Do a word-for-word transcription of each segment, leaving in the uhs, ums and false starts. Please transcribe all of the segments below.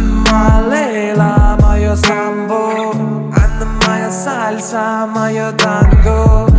Анна Лейла, мое самбо, Анна моя сальса, мое танго.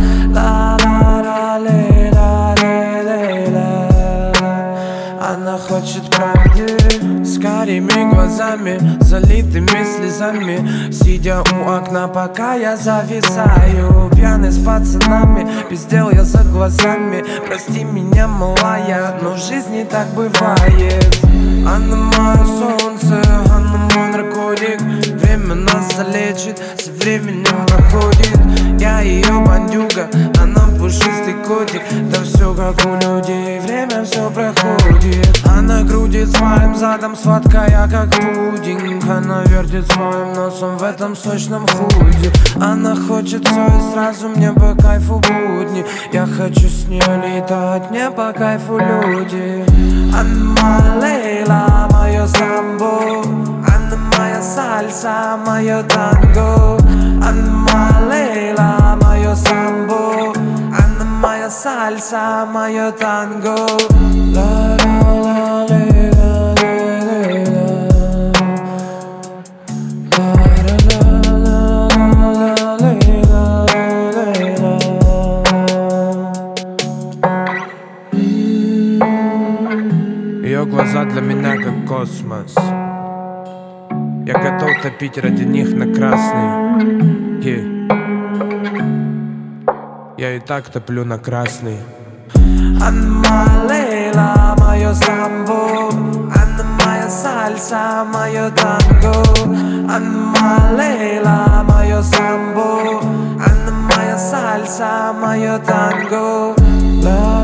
Ла-ла-ла, лейла-лейла. Она хочет правды с карими глазами, залитыми слезами, сидя у окна, пока я зависаю, пьяный с пацанами, без дел я за глазами. Прости меня, малая, но в жизни так бывает. Она мое солнце, она мой наркотик. Время нас залечит, со временем проходит. Я ее бандюга, она пушистый котик. Да все как у людей, время все проходит. Она крутит своим задом, сладкая как пудинг. Она вертит своим носом в этом сочном худе. Она хочет все и сразу, мне по кайфу будни. Я хочу с ней летать, мне по кайфу люди. Анна Лейла, мое самбо, Анна моя сальса, мое танго. Анна Лейла, мое самбо, Анна моя сальса, мое танго. Ла-ла-ла, лейла, лейла. Ла-ла-ла, лейла, лейла. Ее глаза для меня как космос. Я готов топить ради них на красный. yeah. Я и так топлю на красный. Анна Лейла, мое самбо, Анна моя сальса, мое танго. Анна Лейла, мое самбо, Анна моя сальса, мое танго.